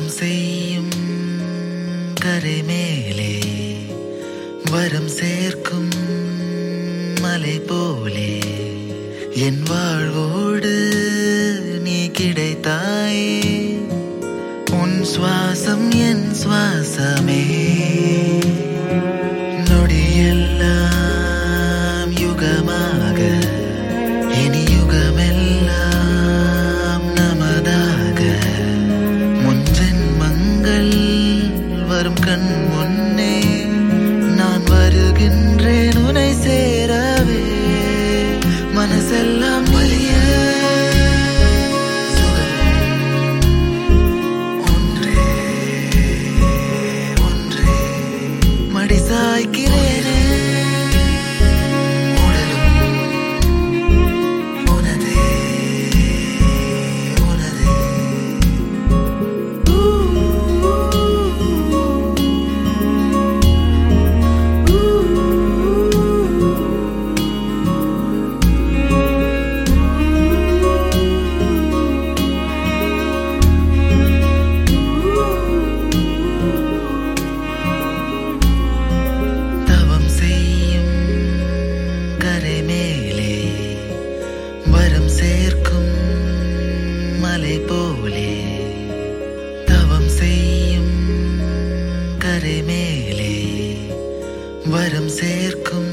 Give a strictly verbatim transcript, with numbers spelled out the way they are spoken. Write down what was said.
தவம் செய்யும் கரை மேலே வரம் சேர்க்கும் மலை போலே என் வாழ்வோடு நீ கிடைத்தாயே. உன் சுவாசம் என் சுவாசமே, நொடியெல்லாம் யுகமாக இனி யுகமெல்லாம் நமதாக. முன் ஜென்மங்கள் வரும் கண் முன்னே நான் வருகின்றேன் உன்னை சேரவே. மனசெல்லாம் நீயே, ஒன்றே ஒன்றே மடி சாய்க்கிறேனே. மலை போலே தவம் செய்யும் கரை மேலே வரம் சேர்க்கும்